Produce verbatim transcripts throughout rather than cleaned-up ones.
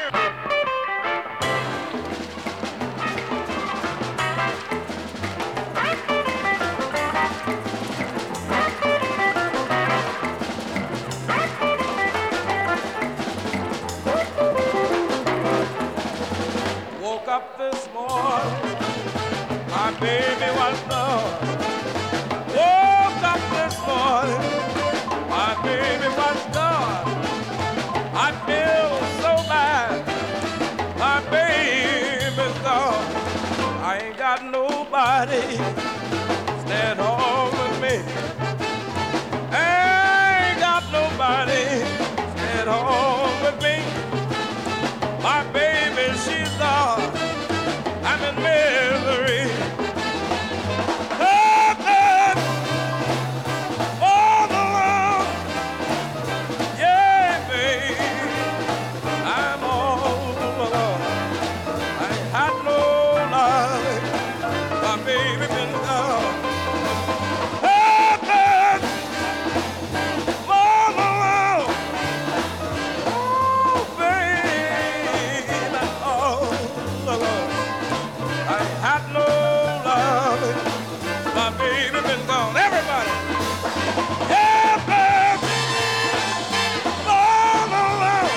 Woke up this morning, my baby was gone. Woke up this morning, my baby was gone. I feel so bad, my baby's gone. I ain't got nobody stand home with me. I ain't got nobody stand home with me. My baby, she's gone. I'm in misery. Heaven, all alone. Yeah, baby, I'm all alone. I ain't had no love. My baby been gone. Heaven, all alone. Oh, baby, all alone. I ain't had no love. My baby been gone. Everybody. Yeah, baby. All alone.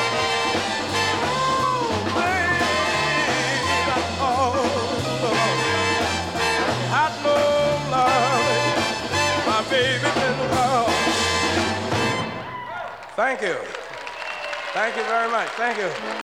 Oh, baby. All alone. I ain't had no love. My baby been gone. Thank you. Thank you very much. Thank you.